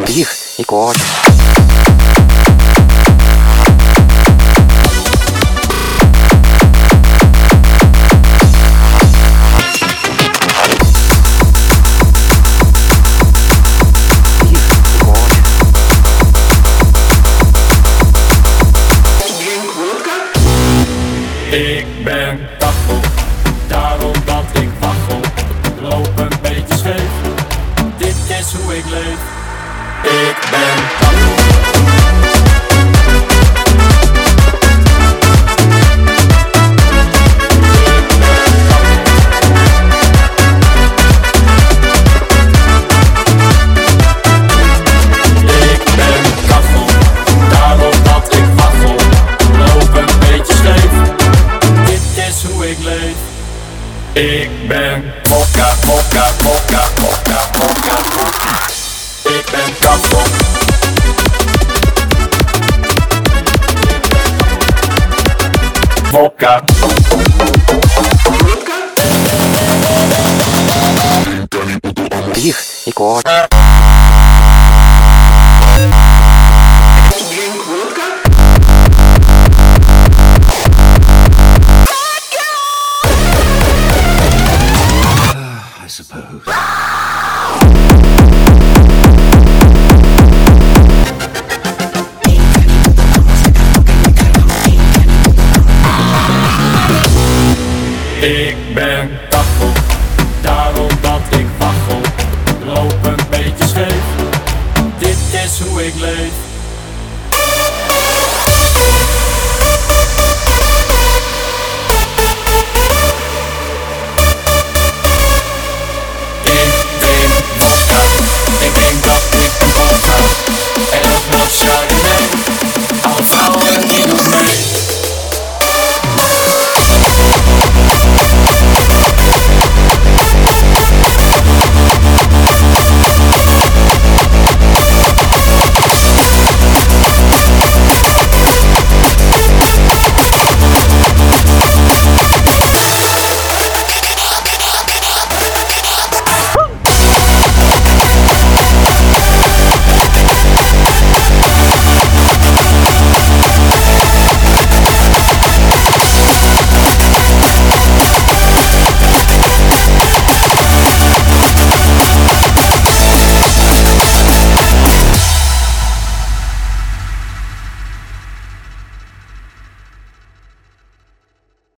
Біг і коч. Ik ben kachel, daarom dat ik waggel. Loop een beetje scheef, dit is hoe ik leef. Ik ben kachel. Ik ben kachel, daarom dat ik waggel. Loop een beetje scheef, dit is hoe ik leef. Ik ben mokka, mokka, mokka, mokka, mokka, mokka. Ik ben kachel. Mokka. Біг і коч. I suppose. Ik ben kachel, daarom dat ik waggel. Loop een beetje scheef, dit is hoe ik leef.